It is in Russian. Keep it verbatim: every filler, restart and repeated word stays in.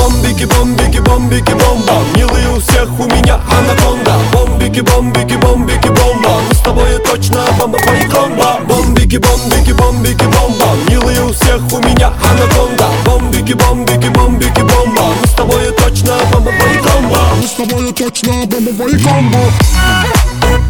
Бомбики, бомбики, бомбики, бомба. Милые у всех, у меня анаконда. Бомбики, бомбики, бомбики, бомба. Мы с тобой точно бомба по комбо. Бомбики, бомбики, бомбики, бомба. Милые у всех, у меня анаконда. Бомбики, бомбики, бомбики, бомба. Мы с тобой точно бомба по комбо. Мы с тобой точно бомба по комбо.